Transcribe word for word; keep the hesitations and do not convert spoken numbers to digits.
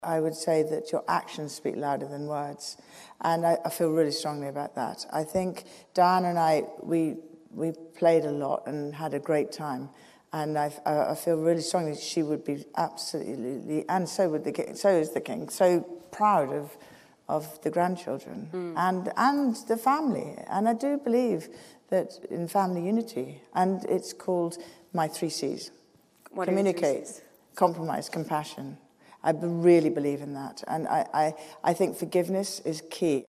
I would say that your actions speak louder than words, and I, I feel really strongly about that. I think Diana and I, we we played a lot and had a great time, and I, I feel really strongly she would be absolutely, and so would the king, so is the king, so proud of of the grandchildren mm. and and the family, and I do believe that in family unity, and it's called my three C's: what communicate, C's? Compromise, compassion. I really believe in that, and I, I, I think forgiveness is key.